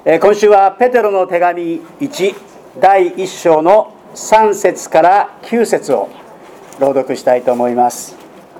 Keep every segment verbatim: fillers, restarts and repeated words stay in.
今週はペテロの手紙いちだいいっ章のさん節からきゅう節を朗読したいと思います。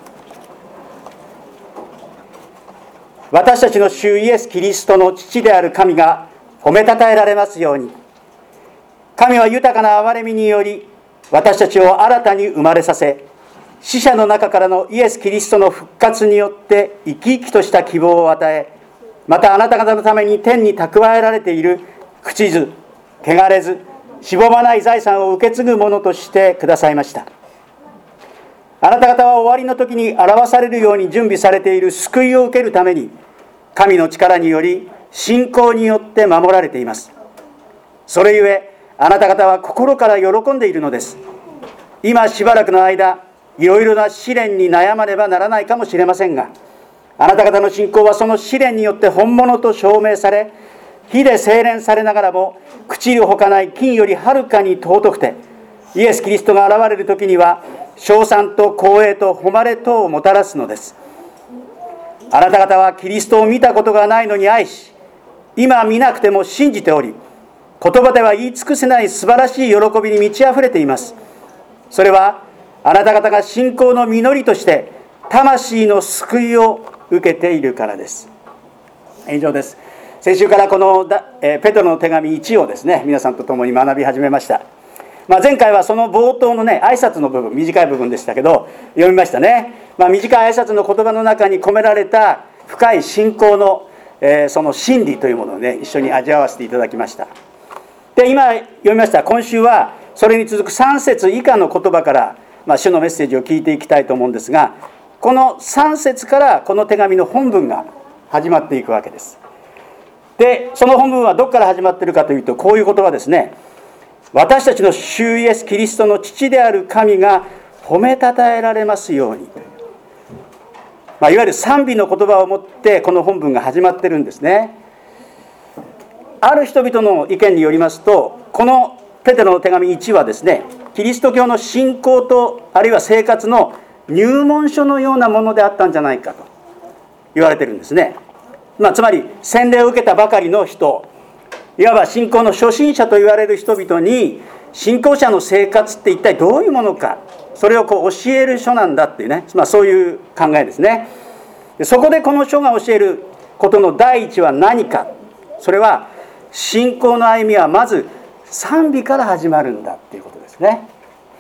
私たちの主イエス・キリストの父である神が褒めたたえられますように。神は豊かな憐れみにより私たちを新たに生まれさせ、死者の中からのイエス・キリストの復活によって生き生きとした希望を与え、またあなた方のために天に蓄えられている朽ちず汚れずしぼまない財産を受け継ぐものとしてくださいました。あなた方は終わりの時に表されるように準備されている救いを受けるために、神の力により信仰によって守られています。それゆえあなた方は心から喜んでいるのです。今しばらくの間いろいろな試練に悩まねばならないかもしれませんが、あなた方の信仰はその試練によって本物と証明され、火で精錬されながらも朽ちるほかない金よりはるかに尊くて、イエス・キリストが現れる時には称賛と光栄と誉れとをもたらすのです。あなた方はキリストを見たことがないのに愛し、今見なくても信じており、言葉では言い尽くせない素晴らしい喜びに満ち溢れています。それはあなた方が信仰の実りとして魂の救いを受けているからです。以上です。先週からこのペテロの手紙いちをですね、皆さんと共に学び始めました。まあ、前回はその冒頭のね、挨拶の部分、短い部分でしたけど読みましたね。まあ、短い挨拶の言葉の中に込められた深い信仰の、えー、その真理というものをね、一緒に味わわせていただきました。で、今読みました今週はそれに続くさん節以下の言葉から、まあ、主のメッセージを聞いていきたいと思うんですが、このさん節からこの手紙の本文が始まっていくわけです。で、その本文はどこから始まっているかというと、こういう言葉ですね。私たちの主イエス・キリストの父である神が褒めたたえられますように。まあ、いわゆる賛美の言葉を持ってこの本文が始まっているんですね。ある人々の意見によりますと、このペテロの手紙いちはですね、キリスト教の信仰とあるいは生活の入門書のようなものであったんじゃないかと言われているんですね。まあ、つまり洗礼を受けたばかりの人、いわば信仰の初心者と言われる人々に、信仰者の生活って一体どういうものか、それをこう教える書なんだっていうね、まあ、そういう考えですね。で、そこでこの書が教えることの第一は何か、それは信仰の歩みはまず賛美から始まるんだっていうことですね。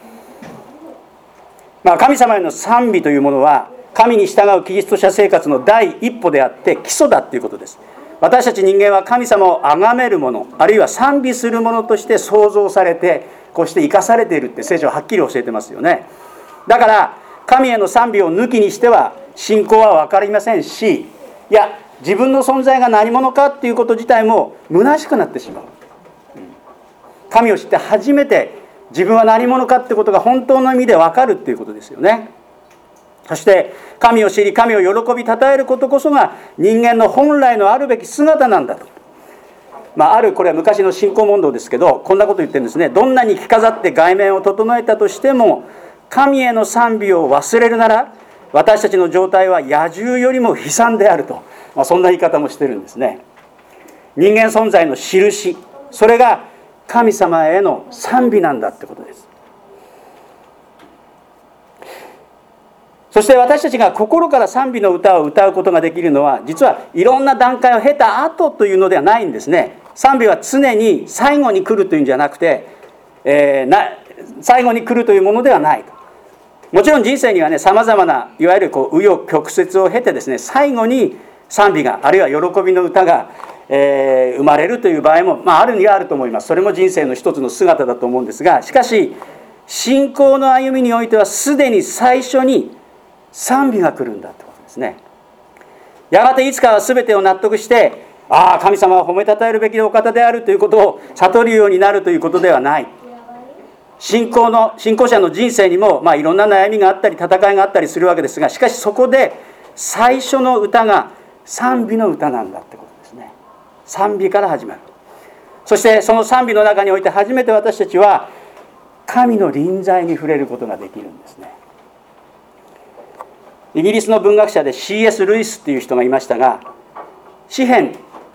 まあ、神様への賛美というものは神に従うキリスト者生活の第一歩であって基礎だということです。私たち人間は神様を崇めるもの、あるいは賛美するものとして創造されて、こうして生かされているって聖書ははっきり教えてますよね。だから神への賛美を抜きにしては信仰は分かりませんし、いや自分の存在が何者かっていうこと自体も虚しくなってしまう。神を知って初めて自分は何者かってことが本当の意味で分かるっていうことですよね。そして神を知り神を喜び称えることこそが人間の本来のあるべき姿なんだと。まあ、あるこれは昔の信仰問答ですけど、こんなこと言ってるんですね。どんなに着飾って外面を整えたとしても神への賛美を忘れるなら私たちの状態は野獣よりも悲惨であると、まあ、そんな言い方もしてるんですね。人間存在の印、それが神様への賛美なんだってことです。そして私たちが心から賛美の歌を歌うことができるのは、実はいろんな段階を経た後というのではないんですね。賛美は常に最後に来るというんじゃなくて、えー、な最後に来るというものではないと。もちろん人生にはね、さまざまないわゆるこう紆余曲折を経てですね、最後に賛美があるいは喜びの歌が、えー、生まれるという場合も、まあ、あるにはあると思います。それも人生の一つの姿だと思うんですが、しかし信仰の歩みにおいてはすでに最初に賛美が来るんだということですね。やがていつかは全てを納得して、ああ神様は褒めたたえるべきお方であるということを悟るようになるということではない。信仰の信仰者の人生にも、まあ、いろんな悩みがあったり戦いがあったりするわけですが、しかしそこで最初の歌が賛美の歌なんだってことですね。賛美から始まる。そしてその賛美の中において初めて私たちは神の臨在に触れることができるんですね。イギリスの文学者で シーエス ルイスという人がいましたが、詩編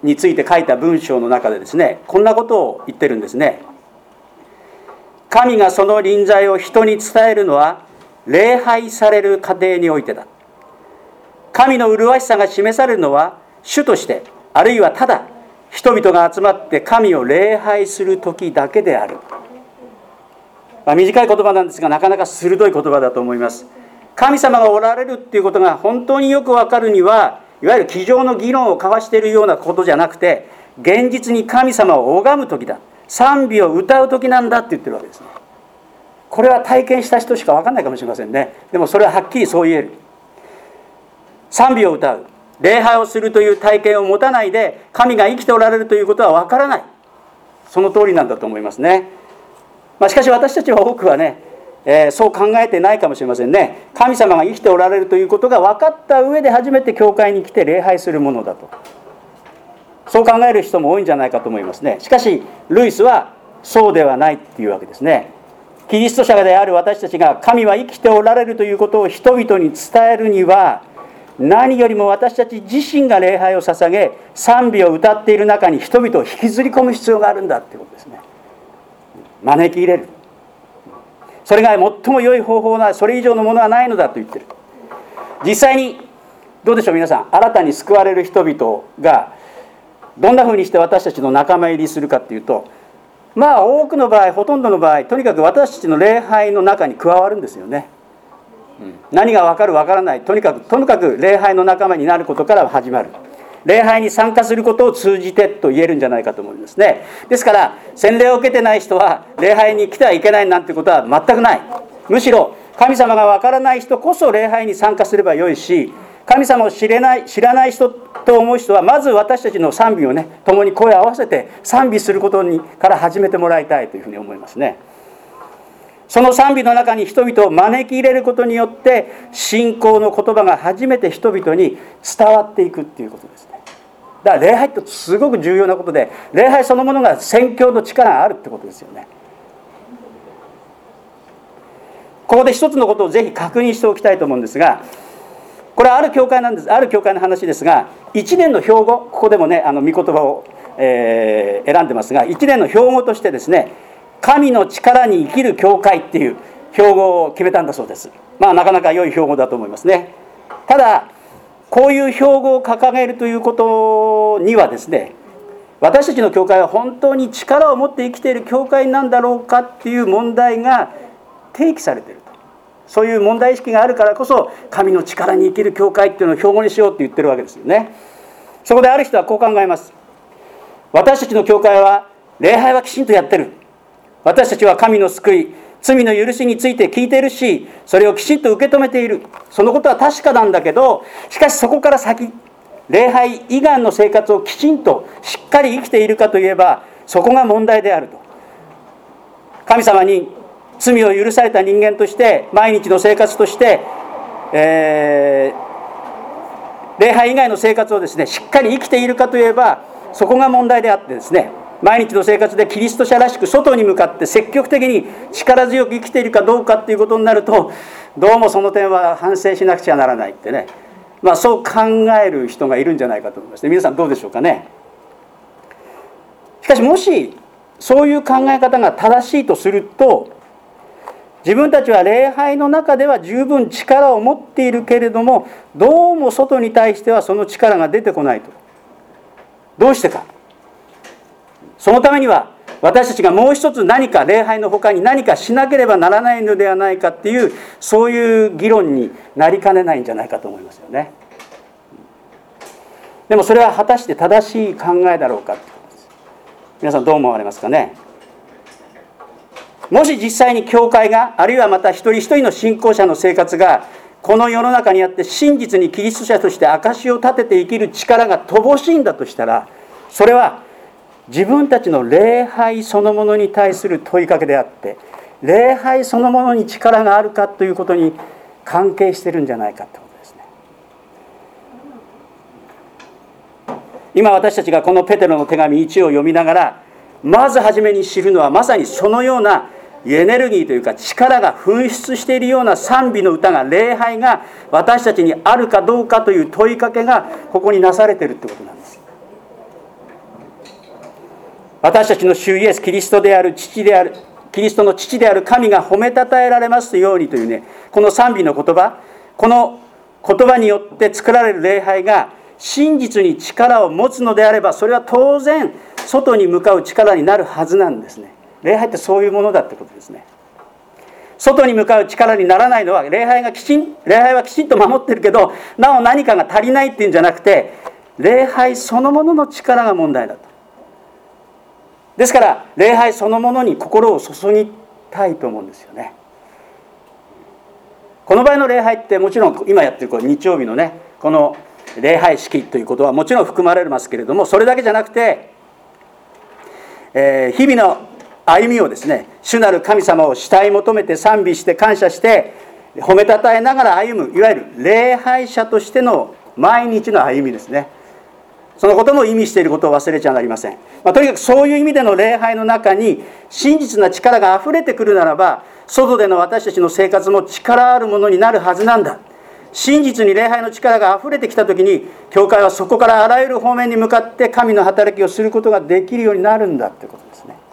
について書いた文章の中でですね、こんなことを言ってるんですね。神がその臨在を人に伝えるのは礼拝される過程においてだ。神の麗しさが示されるのは主として、あるいはただ人々が集まって神を礼拝する時だけである。まあ、短い言葉なんですが、なかなか鋭い言葉だと思います。神様がおられるっていうことが本当によくわかるには、いわゆる机上の議論を交わしているようなことじゃなくて、現実に神様を拝む時だ、賛美を歌う時なんだって言ってるわけですね。これは体験した人しか分かんないかもしれませんね。でもそれははっきりそう言える。賛美を歌う、礼拝をするという体験を持たないで神が生きておられるということは分からない。その通りなんだと思いますね。まあ、しかし私たちは多くはね、えー、そう考えてないかもしれませんね。神様が生きておられるということが分かった上で初めて教会に来て礼拝するものだと、そう考える人も多いんじゃないかと思いますね。しかしルイスはそうではないっていうわけですね。キリスト者である私たちが神は生きておられるということを人々に伝えるには、何よりも私たち自身が礼拝を捧げ賛美を歌っている中に人々を引きずり込む必要があるんだってことですね。招き入れる、それが最も良い方法な、それ以上のものはないのだと言ってる。実際にどうでしょう皆さん、新たに救われる人々がどんなふうにして私たちの仲間入りするかっていうと、まあ多くの場合、ほとんどの場合、とにかく私たちの礼拝の中に加わるんですよね。うん、何が分かる分からない、とにかくとにかく礼拝の仲間になることから始まる。礼拝に参加することを通じてと言えるんじゃないかと思いますね。ですから洗礼を受けてない人は礼拝に来てはいけないなんてことは全くない。むしろ神様が分からない人こそ礼拝に参加すればよいし、神様を知れない知らない人と思う人はまず私たちの賛美をね、共に声を合わせて賛美することにから始めてもらいたいというふうに思いますね。その賛美の中に人々を招き入れることによって信仰の言葉が初めて人々に伝わっていくっていうことですね。だから礼拝ってすごく重要なことで、礼拝そのものが宣教の力があるってことですよね。ここで一つのことをぜひ確認しておきたいと思うんですが、これはある教会なんです。ある教会の話ですが、いちねんの標語、ここでもねあの御言葉を、えー、選んでますが、いちねんの標語としてですね、神の力に生きる教会っていう標語を決めたんだそうです。まあなかなか良い標語だと思いますね。ただこういう標語を掲げるということにはですね、私たちの教会は本当に力を持って生きている教会なんだろうかっていう問題が提起されていると。そういう問題意識があるからこそ神の力に生きる教会っていうのを標語にしようって言ってるわけですよね。そこである人はこう考えます。私たちの教会は礼拝はきちんとやってる。私たちは神の救い、罪の許しについて聞いているし、それをきちんと受け止めている。そのことは確かなんだけど、しかしそこから先、礼拝以外の生活をきちんとしっかり生きているかといえば、そこが問題であると。神様に罪を許された人間として、毎日の生活として、えー、礼拝以外の生活をですね、しっかり生きているかといえば、そこが問題であってですね、毎日の生活でキリスト者らしく外に向かって積極的に力強く生きているかどうかっていうことになると、どうもその点は反省しなくちゃならないってね、まあそう考える人がいるんじゃないかと思いますね。皆さんどうでしょうかね。しかしもしそういう考え方が正しいとすると、自分たちは礼拝の中では十分力を持っているけれども、どうも外に対してはその力が出てこないと。どうしてか。そのためには私たちがもう一つ何か礼拝の他に何かしなければならないのではないかっていう、そういう議論になりかねないんじゃないかと思いますよね。でもそれは果たして正しい考えだろうかってことです。皆さんどう思われますかね。もし実際に教会が、あるいはまた一人一人の信仰者の生活がこの世の中にあって真実にキリスト者として証を立てて生きる力が乏しいんだとしたら、それは自分たちの礼拝そのものに対する問いかけであって、礼拝そのものに力があるかということに関係しているんじゃないかということですね。今私たちがこのペテロの手紙いちを読みながら、まず初めに知るのはまさにそのようなエネルギーというか力が噴出しているような賛美の歌が、礼拝が私たちにあるかどうかという問いかけがここになされているということなんです。 私たちの主イエス・キリストである父であるキリストの父である神が褒めたたえられますようにというね、この賛美の言葉、この言葉によって作られる礼拝が真実に力を持つのであれば、それは当然外に向かう力になるはずなんですね。礼拝ってそういうものだってことですね。外に向かう力にならないのは、礼拝がきちん礼拝はきちんと守ってるけど、なお何かが足りないっていうんじゃなくて、礼拝そのものの力が問題だと。ですから礼拝そのものに心を注ぎたいと思うんですよね。この場合の礼拝ってもちろん今やってるこの日曜日のね、この礼拝式ということはもちろん含まれますけれども、それだけじゃなくて、えー、日々の歩みをですね、主なる神様を慕い求めて賛美して感謝して褒めたたえながら歩む、いわゆる礼拝者としての毎日の歩みですね。そのことも意味していることを忘れちゃなりません。まあ、とにかくそういう意味での礼拝の中に真実な力があふれてくるならば、外での私たちの生活も力あるものになるはずなんだ。真実に礼拝の力があふれてきたときに、教会はそこからあらゆる方面に向かって神の働きをすることができるようになるんだということですね。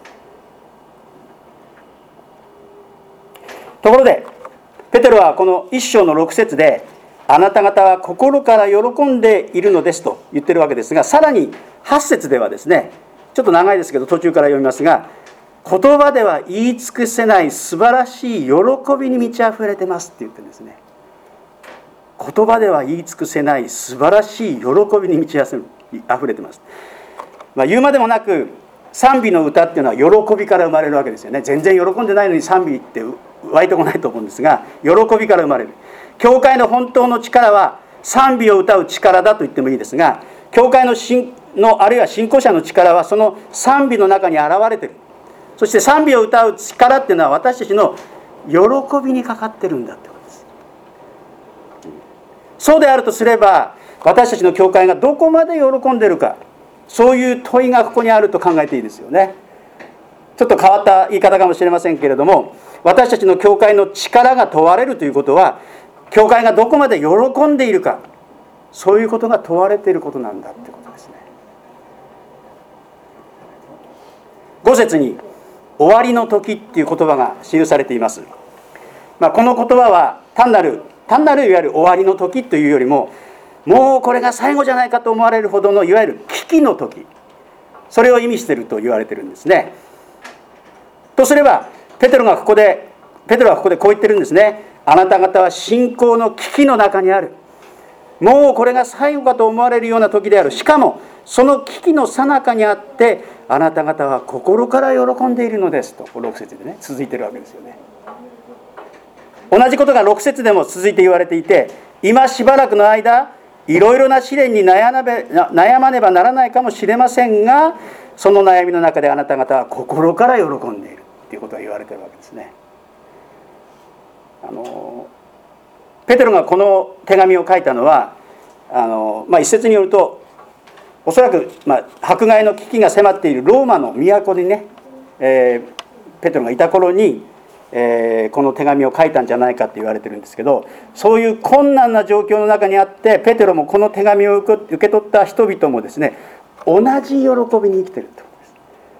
ところでペテロはこの一章の六節で、あなた方は心から喜んでいるのですと言ってるわけですが、さらにはち節ではですね、ちょっと長いですけど途中から読みますが、言葉では言い尽くせない素晴らしい喜びに満ち溢れてますって言ってるんですね。言葉では言い尽くせない素晴らしい喜びに満ち溢れてます。まあ、言うまでもなく賛美の歌っていうのは喜びから生まれるわけですよね。全然喜んでないのに賛美って湧いてこないと思うんですが、喜びから生まれる。教会の本当の力は賛美を歌う力だと言ってもいいですが、教会の信のあるいは信仰者の力はその賛美の中に現れている。そして賛美を歌う力っていうのは私たちの喜びにかかってるんだってことです。そうであるとすれば、私たちの教会がどこまで喜んでいるか、そういう問いがここにあると考えていいですよね。ちょっと変わった言い方かもしれませんけれども、私たちの教会の力が問われるということは、教会がどこまで喜んでいるか、そういうことが問われていることなんだということですね。ご節に終わりの時っていう言葉が記されています。まあ、この言葉は単なる単なるいわゆる終わりの時というよりも、もうこれが最後じゃないかと思われるほどのいわゆる危機の時、それを意味していると言われているんですね。とすればペテロがここでペテロはここでこう言ってるんですね。あなた方は信仰の危機の中にある。もうこれが最後かと思われるような時である。しかもその危機の最中にあって、あなた方は心から喜んでいるのですと、ろく節でね続いているわけですよね。同じことがろく節でも続いて言われていて、今しばらくの間いろいろな試練に悩まべ悩まねばならないかもしれませんが、その悩みの中であなた方は心から喜んでいるということが言われているわけですね。あのペテロがこの手紙を書いたのは、あの、まあ、一説によるとおそらく、まあ、迫害の危機が迫っているローマの都にね、えー、ペテロがいた頃に、えー、この手紙を書いたんじゃないかって言われてるんですけど、そういう困難な状況の中にあってペテロもこの手紙を受け取った人々もですね、同じ喜びに生きているということです。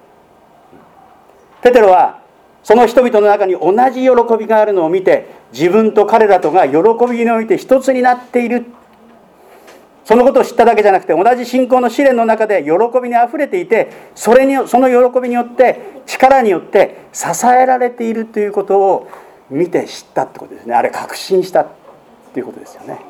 ペテロはその人々の中に同じ喜びがあるのを見て、自分と彼らとが喜びにおいて一つになっている、そのことを知っただけじゃなくて、同じ信仰の試練の中で喜びにあふれていて、それにその喜びによって力によって支えられているということを見て知ったってことですね。あれ確信したっていうことですよね。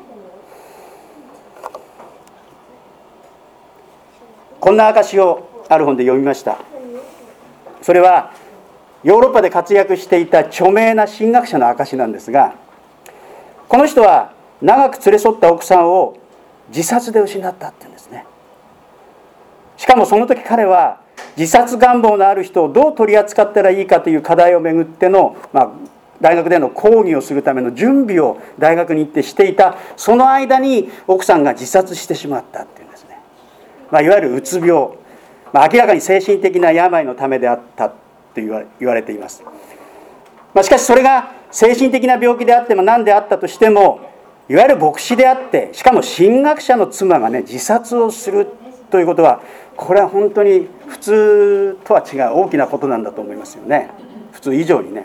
こんな証をある本で読みました。それはヨーロッパで活躍していた著名な神学者の証なんですが、この人は長く連れ添った奥さんを自殺で失ったって言うんですね。しかもその時彼は自殺願望のある人をどう取り扱ったらいいかという課題をめぐっての、まあ、大学での講義をするための準備を大学に行ってしていたその間に奥さんが自殺してしまったっていうんですね。まあ、いわゆるうつ病、まあ、明らかに精神的な病のためであったと言われ、言われています。まあ、しかしそれが精神的な病気であっても何であったとしても、いわゆる牧師であって、しかも神学者の妻がね自殺をするということは、これは本当に普普通とは違う大きなことなんだと思いますよね。普通以上にね。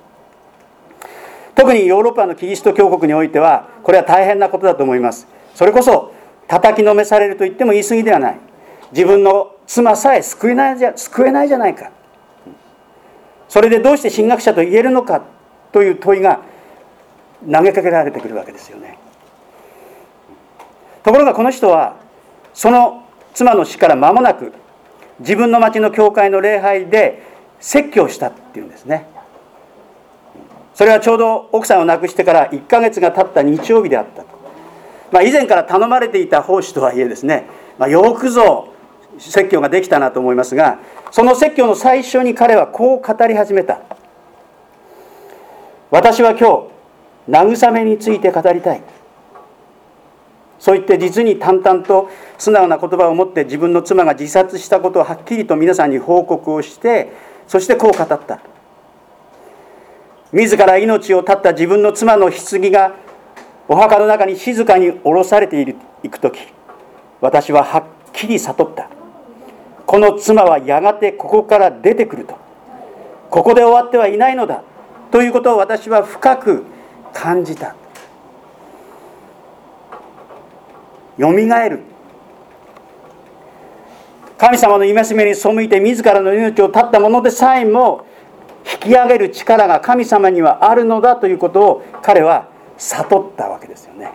特にヨーロッパのキリスト教国においてはこれは大変なことだと思います。それこそ叩きのめされると言っても言い過ぎではない。自分の妻さえ救えないじゃ、救えないじゃないか。それでどうして神学者と言えるのかという問いが投げかけられてくるわけですよね。ところがこの人はその妻の死から間もなく自分の町の教会の礼拝で説教したっていうんですね。それはちょうど奥さんを亡くしてからいっかげつが経った日曜日であった。まあ、以前から頼まれていた奉仕とはいえですね、まあ、よくぞ説教ができたなと思いますが、その説教の最初に彼はこう語り始めた。私は今日慰めについて語りたい。そう言って実に淡々と素直な言葉を持って自分の妻が自殺したことをはっきりと皆さんに報告をして、そしてこう語った。自ら命を絶った自分の妻の棺がお墓の中に静かに下ろされていくとき、私ははっきり悟った。この妻はやがてここから出てくると。ここで終わってはいないのだということを私は深く感じた。よみがえる。神様の戒めに背いて自らの命を絶ったものでさえも引き上げる力が神様にはあるのだということを彼は悟ったわけですよね。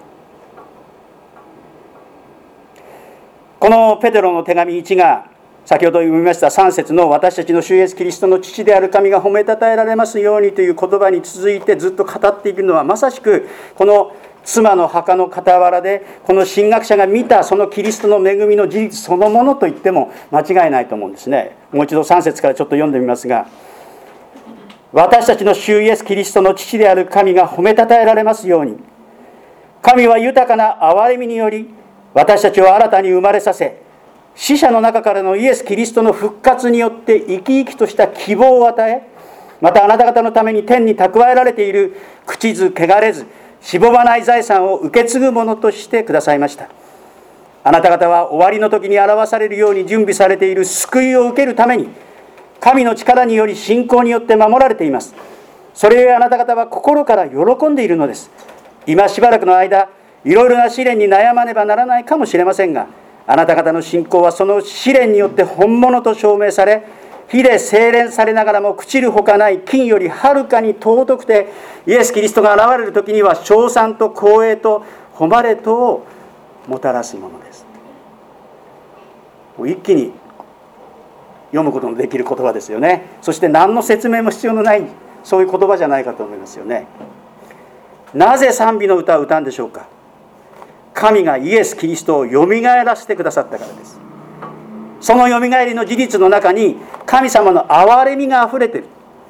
このペテロの手紙いちが先ほど読みましたさん節の私たちの主イエスキリストの父である神が褒めたたえられますようにという言葉に続いてずっと語っていくのは、まさしくこの妻の墓の傍らでこの神学者が見たそのキリストの恵みの事実そのものと言っても間違いないと思うんですね。もう一度さん節からちょっと読んでみますが、私たちの主イエスキリストの父である神が褒めたたえられますように、神は豊かな憐れみにより私たちを新たに生まれさせ、死者の中からのイエス・キリストの復活によって生き生きとした希望を与え、またあなた方のために天に蓄えられている朽ちず汚れずしぼまない財産を受け継ぐものとしてくださいました。あなた方は終わりの時に表されるように準備されている救いを受けるために神の力により信仰によって守られています。それゆえあなた方は心から喜んでいるのです。今しばらくの間いろいろな試練に悩まねばならないかもしれませんが、あなた方の信仰はその試練によって本物と証明され、火で精錬されながらも朽ちるほかない金よりはるかに尊くて、イエス・キリストが現れる時には称賛と光栄と誉れとをもたらすものです。もう一気に読むことのできる言葉ですよね。そして何の説明も必要のないそういう言葉じゃないかと思いますよね。なぜ賛美の歌を歌うんでしょうか。神がイエス・キリストをよみがえらせてくださったからです。そのよみがえりの事実の中に神様の憐れみがあふれている。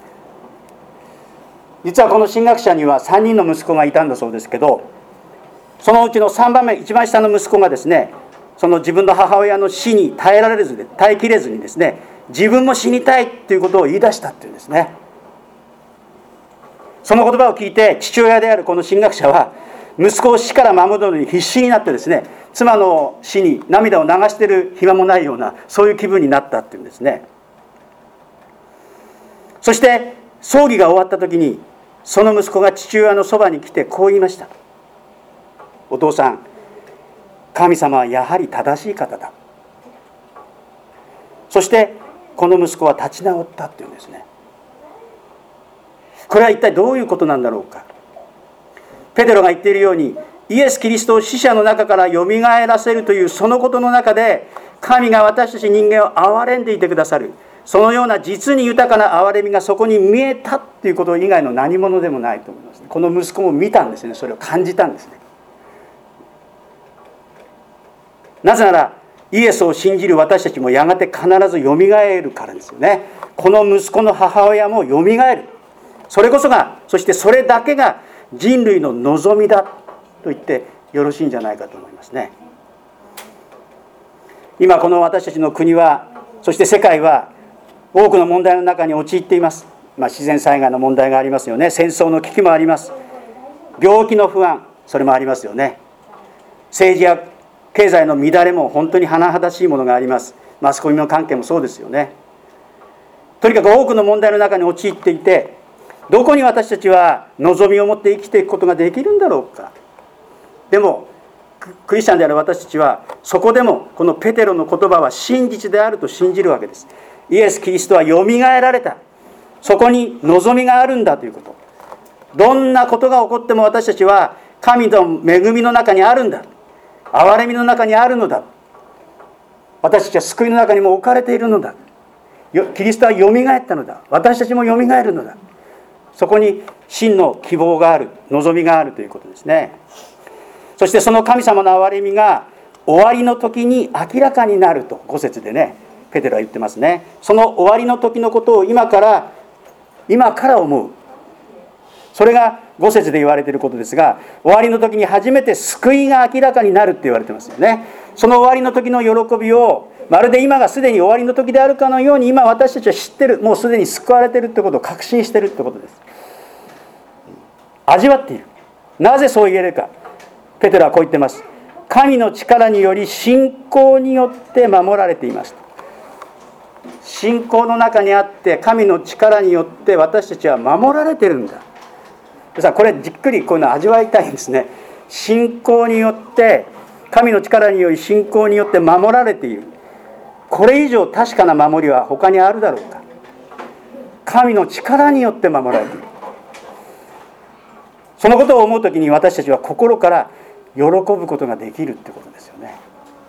実はこの神学者にはさんにんの息子がいたんだそうですけど、そのうちのさんばんめ、一番下の息子がですね、その自分の母親の死に耐えられずで耐えきれずにですね、自分も死にたいということを言い出したっていうんですね。その言葉を聞いて父親であるこの神学者は息子を死から守るのに必死になってですね、妻の死に涙を流している暇もないようなそういう気分になったっていうんですね。そして葬儀が終わった時にその息子が父親のそばに来てこう言いました。お父さん、神様はやはり正しい方だ。そしてこの息子は立ち直ったっていうんですね。これは一体どういうことなんだろうか。ペテロが言っているように、イエス・キリストを死者の中からよみがえらせるというそのことの中で、神が私たち人間を憐れんでいてくださる、そのような実に豊かな憐れみがそこに見えたということ以外の何者でもないと思います。この息子も見たんですね。それを感じたんですね。なぜならイエスを信じる私たちもやがて必ずよみがえるからですよね。この息子の母親もよみがえる。それこそが、そしてそれだけが人類の望みだと言ってよろしいんじゃないかと思いますね。今この私たちの国は、そして世界は多くの問題の中に陥っています。まあ、自然災害の問題がありますよね。戦争の危機もあります。病気の不安、それもありますよね。政治や経済の乱れも本当に甚だしいものがあります。 マスコミの関係もそうですよね。とにかく多くの問題の中に陥っていて、どこに私たちは望みを持って生きていくことができるんだろうか。でもクリスチャンである私たちはそこでもこのペテロの言葉は真実であると信じるわけです。イエス・キリストはよみがえられた。そこに望みがあるんだということ。どんなことが起こっても私たちは神の恵みの中にあるんだ。憐れみの中にあるのだ。私たちは救いの中にも置かれているのだ。キリストはよみがえったのだ。私たちもよみがえるのだ。そこに真の希望がある、望みがあるということですね。そしてその神様の憐れみが終わりの時に明らかになるとご節でね、ペテロは言ってますね。その終わりの時のことを今から今から思う。それがご節で言われていることですが、終わりの時に初めて救いが明らかになるって言われてますよね。その終わりの時の喜びをまるで今がすでに終わりの時であるかのように今私たちは知ってる、もうすでに救われているってことを確信しているってことです。味わっている。なぜそう言えるか。ペテロはこう言ってます。神の力により信仰によって守られています。信仰の中にあって神の力によって私たちは守られているんだ。さあこれじっくりこういうのを味わいたいんですね。信仰によって神の力により信仰によって守られている。これ以上確かな守りは他にあるだろうか。神の力によって守られている。そのことを思うときに私たちは心から喜ぶことができるってことですよね。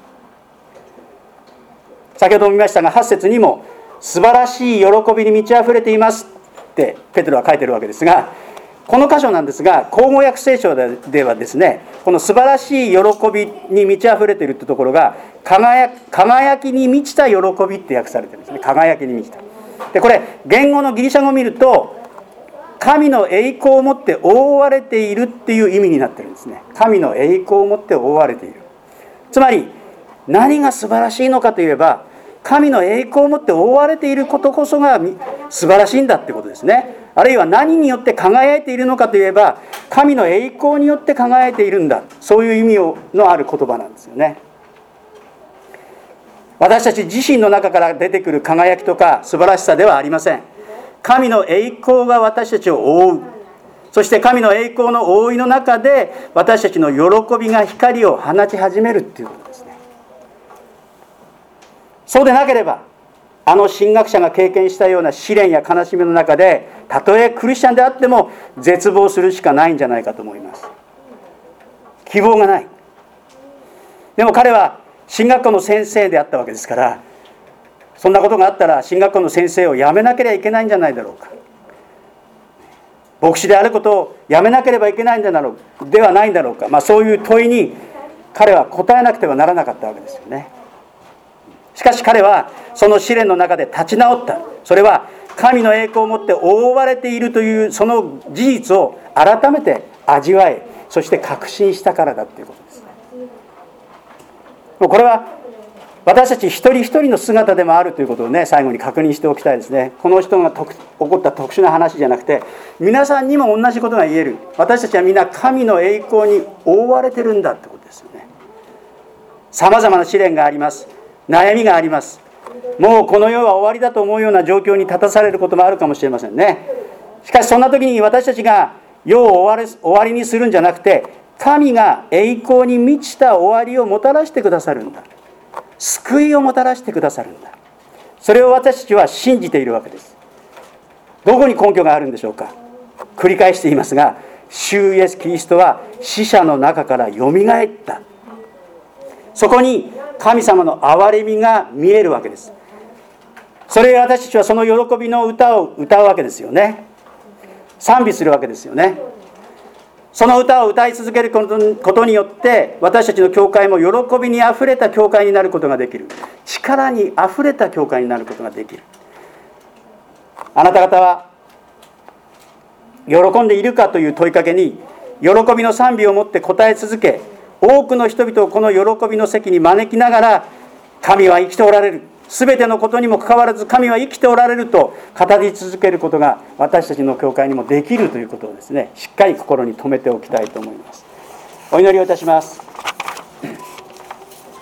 先ほども見ましたがはち節にも素晴らしい喜びに満ち溢れていますってペテロは書いてるわけですが、この箇所なんですが口語訳聖書ではですね、この素晴らしい喜びに満ち溢れているってところが 輝, 輝きに満ちた喜びって訳されてるんですね。輝きに満ちた。でこれ言語のギリシャ語を見ると神の栄光をもって覆われているっていう意味になってるんですね。神の栄光をもって覆われている。つまり何が素晴らしいのかといえば、神の栄光をもって覆われていることこそが素晴らしいんだってことですね。あるいは何によって輝いているのかといえば、神の栄光によって輝いているんだ。そういう意味のある言葉なんですよね。私たち自身の中から出てくる輝きとか素晴らしさではありません。神の栄光が私たちを覆う。そして神の栄光の覆いの中で私たちの喜びが光を放ち始めるっていうことですね。そうでなければ、あの神学者が経験したような試練や悲しみの中で、たとえクリスチャンであっても絶望するしかないんじゃないかと思います。希望がない。でも彼は神学校の先生であったわけですから、そんなことがあったら神学校の先生を辞めなければいけないんじゃないだろうか。牧師であることを辞めなければいけないんじゃなろうではないんだろうか。まあそういう問いに彼は答えなくてはならなかったわけですよね。しかし彼はその試練の中で立ち直った。それは神の栄光をもって覆われているというその事実を改めて味わい、そして確信したからだということです。もうこれは私たち一人一人の姿でもあるということをね、最後に確認しておきたいですね。この人が起こった特殊な話じゃなくて、皆さんにも同じことが言える。私たちはみんな神の栄光に覆われてるんだってことですよね。さまざまな試練があります。悩みがあります。もうこの世は終わりだと思うような状況に立たされることもあるかもしれませんね。しかしそんな時に私たちが世を終わり、終わりにするんじゃなくて、神が栄光に満ちた終わりをもたらしてくださるんだ。救いをもたらしてくださるんだ。それを私たちは信じているわけです。どこに根拠があるんでしょうか。繰り返して言いますが、主イエスキリストは死者の中からよみがえった。そこに神様の憐れみが見えるわけです。それで私たちはその喜びの歌を歌うわけですよね。賛美するわけですよね。その歌を歌い続けることによって私たちの教会も喜びにあふれた教会になることができる。力にあふれた教会になることができる。あなた方は喜んでいるかという問いかけに喜びの賛美を持って答え続け、多くの人々をこの喜びの席に招きながら、神は生きておられる、すべてのことにもかかわらず神は生きておられると語り続けることが私たちの教会にもできるということをですね、しっかり心に留めておきたいと思います。お祈りをいたします。